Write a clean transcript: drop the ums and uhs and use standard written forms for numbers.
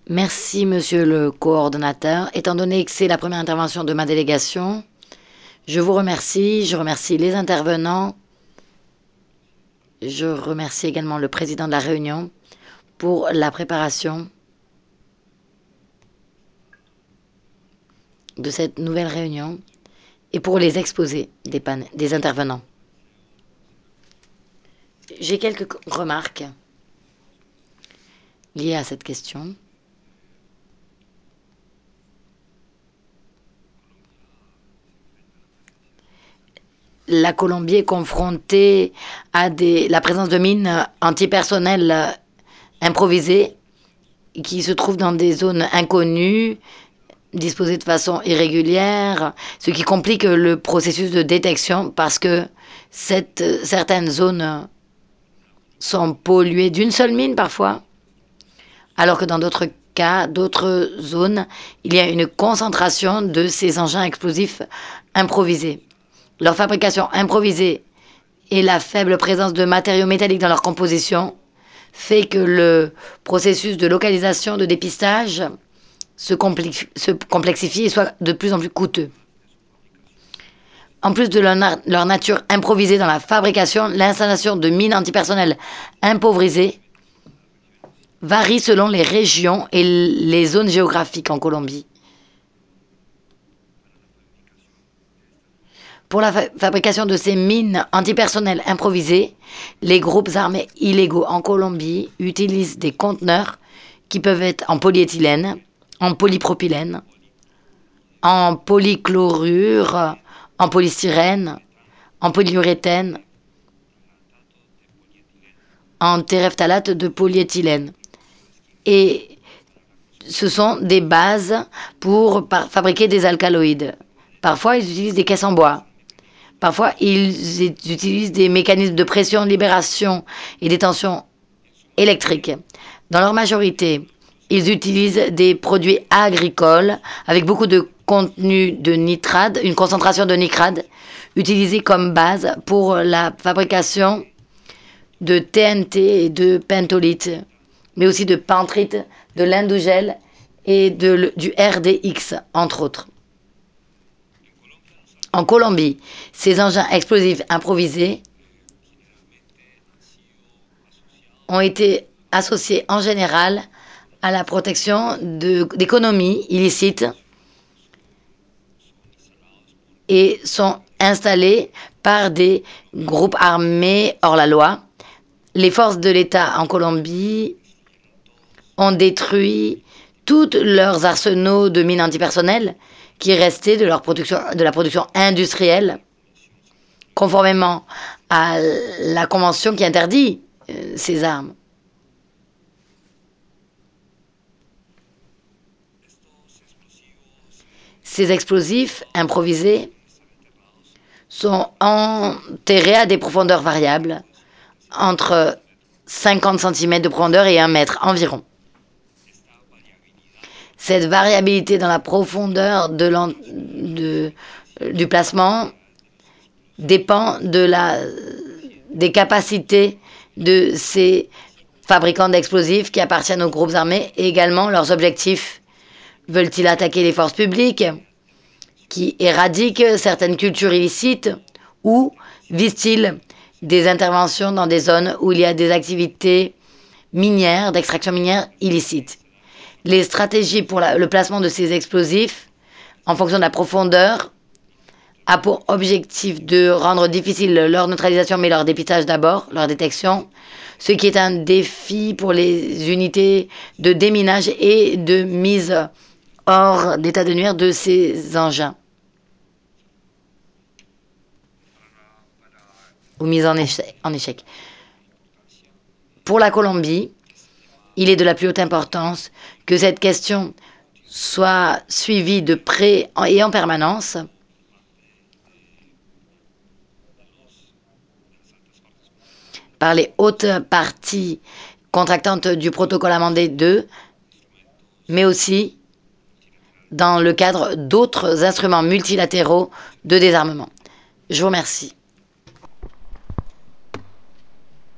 Merci, monsieur le coordonnateur. Étant donné que c'est la première intervention de ma délégation, je vous remercie. Je remercie les intervenants. Je remercie également le président de la réunion pour la préparation de cette nouvelle réunion et pour les exposés des intervenants. J'ai quelques remarques liées à cette question. La Colombie est confrontée à la présence de mines antipersonnelles improvisées qui se trouvent dans des zones inconnues, disposées de façon irrégulière, ce qui complique le processus de détection parce que certaines zones sont polluées d'une seule mine parfois, alors que dans d'autres cas, d'autres zones, il y a une concentration de ces engins explosifs improvisés. Leur fabrication improvisée et la faible présence de matériaux métalliques dans leur composition fait que le processus de localisation, de dépistage se complexifie et soit de plus en plus coûteux. En plus de leur nature improvisée dans la fabrication, l'installation de mines antipersonnelles improvisées varie selon les régions et les zones géographiques en Colombie. Pour la fabrication de ces mines antipersonnelles improvisées, les groupes armés illégaux en Colombie utilisent des conteneurs qui peuvent être en polyéthylène, en polypropylène, en polychlorure, en polystyrène, en polyuréthane, en terephthalate de polyéthylène. Et ce sont des bases pour fabriquer des alcaloïdes. Parfois, ils utilisent des caisses en bois. Parfois, ils utilisent des mécanismes de pression, de libération et des tensions électriques. Dans leur majorité, ils utilisent des produits agricoles avec beaucoup de contenu de nitrate, une concentration de nitrate utilisée comme base pour la fabrication de TNT et de pentolite, mais aussi de pentrite, de l'indogel et du RDX, entre autres. En Colombie, ces engins explosifs improvisés ont été associés en général à la protection d'économies illicites et sont installés par des groupes armés hors la loi. Les forces de l'État en Colombie ont détruit tous leurs arsenaux de mines antipersonnelles qui restaient de la production industrielle, conformément à la convention qui interdit ces armes. Ces explosifs improvisés sont enterrés à des profondeurs variables, entre 50 cm de profondeur et 1 mètre environ. Cette variabilité dans la profondeur du placement dépend des capacités de ces fabricants d'explosifs qui appartiennent aux groupes armés et également leurs objectifs. Veulent-ils attaquer les forces publiques qui éradiquent certaines cultures illicites ou visent-ils des interventions dans des zones où il y a des activités minières, d'extraction minière illicites? Les stratégies pour le placement de ces explosifs, en fonction de la profondeur, a pour objectif de rendre difficile leur neutralisation, mais leur dépistage d'abord, leur détection, ce qui est un défi pour les unités de déminage et de mise hors d'état de nuire de ces engins, ou mise en échec. Pour la Colombie, il est de la plus haute importance que cette question soit suivie de près et en permanence par les hautes parties contractantes du protocole amendé 2, mais aussi dans le cadre d'autres instruments multilatéraux de désarmement. Je vous remercie.